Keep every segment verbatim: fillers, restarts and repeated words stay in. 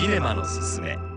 キネマのすすめ。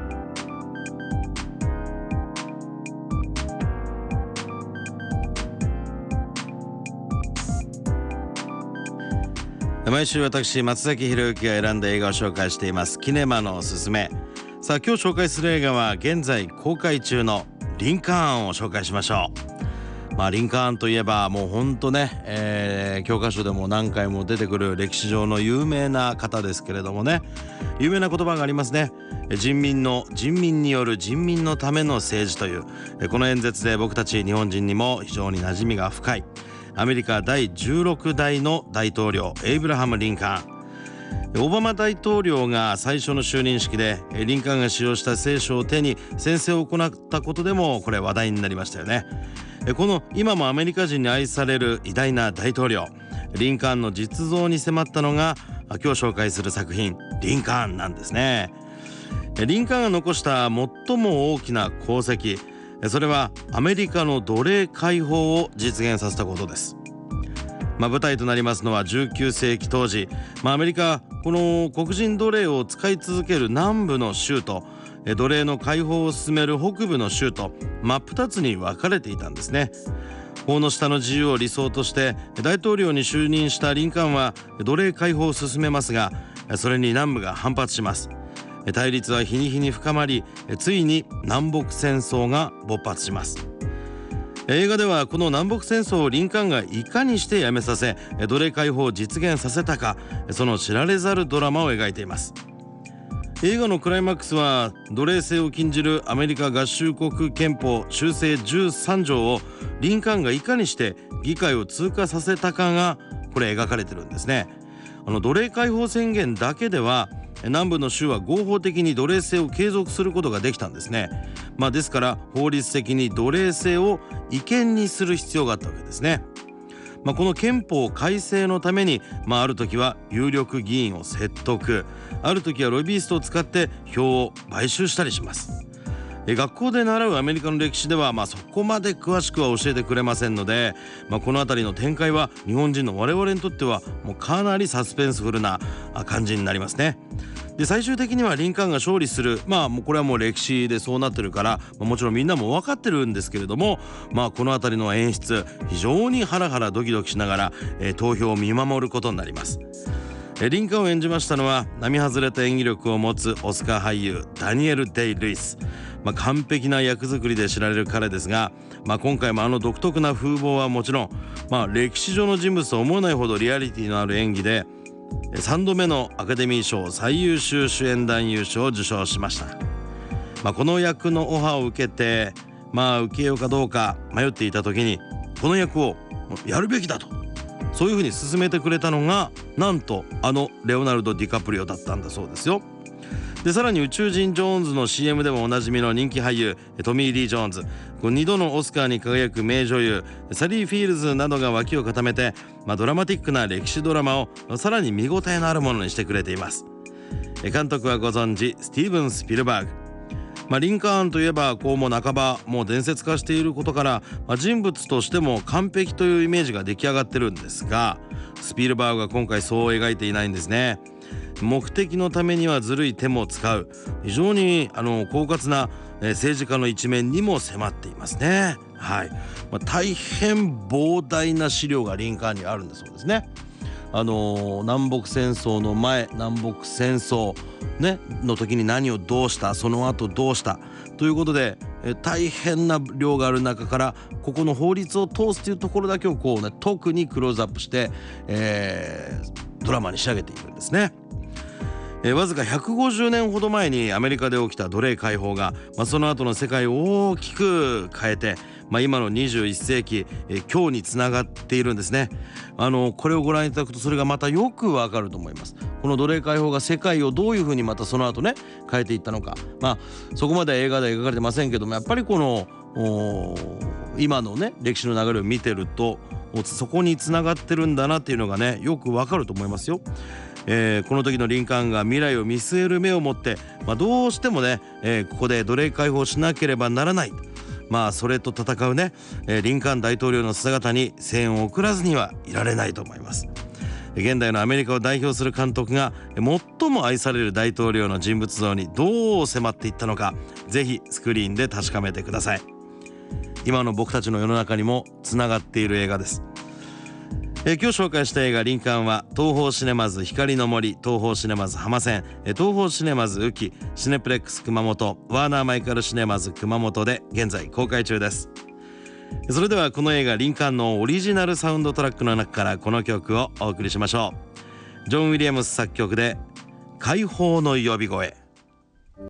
毎週私松崎弘之が選んだ映画を紹介していますキネマのおすすめ。さあ今日紹介する映画は現在公開中のリンカーンを紹介しましょう。まあリンカーンといえばもうほんとね、えー、教科書でも何回も出てくる歴史上の有名な方ですけれどもね、有名な言葉がありますね。人民の人民による人民のための政治というこの演説で僕たち日本人にも非常に馴染みが深いアメリカだいじゅうろくだいの大統領エイブラハム・リンカーン。オバマ大統領が最初の就任式でリンカーンが使用した聖書を手に宣誓を行ったことでもこれ話題になりましたよね。この今もアメリカ人に愛される偉大な大統領リンカーンの実像に迫ったのが今日紹介する作品リンカーンなんですね。リンカーンが残した最も大きな功績、それはアメリカの奴隷解放を実現させたことです。まあ、舞台となりますのはじゅうきゅうせいき当時、まあ、アメリカこの黒人奴隷を使い続ける南部の州と奴隷の解放を進める北部の州と真っ二つに分かれていたんですね。法の下の自由を理想として大統領に就任したリンカーンは奴隷解放を進めますが、それに南部が反発します。対立は日に日に深まり、ついに南北戦争が勃発します。映画ではこの南北戦争をリンカーンがいかにしてやめさせ奴隷解放を実現させたか、その知られざるドラマを描いています。映画のクライマックスは奴隷制を禁じるアメリカ合衆国憲法修正じゅうさんじょうをリンカーンがいかにして議会を通過させたかがこれ描かれてるんですね。あの奴隷解放宣言だけでは南部の州は合法的に奴隷制を継続することができたんですね。まあ、ですから法律的に奴隷制を違憲にする必要があったわけですね。まあ、この憲法改正のために、まあ、ある時は有力議員を説得、ある時はロビーストを使って票を買収したりします。学校で習うアメリカの歴史では、まあ、そこまで詳しくは教えてくれませんので、まあ、この辺りの展開は日本人の我々にとってはもうかなりサスペンスフルな感じになりますね。で最終的にはリンカーンが勝利する、まあもうこれはもう歴史でそうなってるから、まあ、もちろんみんなも分かってるんですけれども、まあこの辺りの演出非常にハラハラドキドキしながら、えー、投票を見守ることになります。リンカーンを演じましたのは並外れた演技力を持つオスカー俳優ダニエル・デイ・ルイス。まあ、完璧な役作りで知られる彼ですが、まあ、今回もあの独特な風貌はもちろん、まあ、歴史上の人物と思えないほどリアリティのある演技でさんどめのアカデミー賞最優秀主演男優賞を受賞しました。まあ、この役のオファーを受けて、まあ、受けようかどうか迷っていた時にこの役をやるべきだとそういうふうに勧めてくれたのがなんとあのレオナルド・ディカプリオだったんだそうですよ。でさらに宇宙人ジョーンズの シーエム でもおなじみの人気俳優トミー・リー・ジョーンズ、にどのオスカーに輝く名女優サリー・フィールズなどが脇を固めて、まあ、ドラマティックな歴史ドラマをさらに見応えのあるものにしてくれています。監督はご存知スティーブン・スピルバーグ。まあ、リンカーンといえばこうも半ばもう伝説化していることから、まあ、人物としても完璧というイメージが出来上がってるんですが、スピルバーグは今回そう描いていないんですね。目的のためにはずるい手も使う非常にあの狡猾な、えー、政治家の一面にも迫っていますね。はい、まあ、大変膨大な資料がリンカーンにあるんだそうですね。あのー、南北戦争の前南北戦争、ね、の時に何をどうしたその後どうしたということで、えー、大変な量がある中からここの法律を通すというところだけをこう、ね、特にクローズアップして、えー、ドラマに仕上げているんですね。えー、わずかひゃくごじゅうねんほど前にアメリカで起きた奴隷解放が、まあ、その後の世界を大きく変えて、まあ、今のにじゅういっせいき、えー、今日につながっているんですね。あのこれをご覧いただくとそれがまたよくわかると思います。この奴隷解放が世界をどういうふうにまたその後ね変えていったのか、まあそこまでは映画では描かれてませんけども、やっぱりこの今のね歴史の流れを見てるとそこにつながってるんだなっていうのがねよくわかると思いますよ。えー、この時のリンカーンが未来を見据える目を持って、まあ、どうしてもね、えー、ここで奴隷解放しなければならない、まあそれと戦うね、えー、リンカーン大統領の姿に声援を送らずにはいられないと思います。 現代のアメリカを代表する監督が最も愛される大統領の人物像にどう迫っていったのか、ぜひスクリーンで確かめてください。今の僕たちの世の中にもつながっている映画です。えー、今日紹介した映画リンカーンは東宝シネマズ光の森、東宝シネマズ浜線、えー、東宝シネマズ宇城、シネプレックス熊本、ワーナーマイカルシネマズ熊本で現在公開中です。それではこの映画リンカーンのオリジナルサウンドトラックの中からこの曲をお送りしましょう。ジョン・ウィリアムス作曲で解放の呼び声。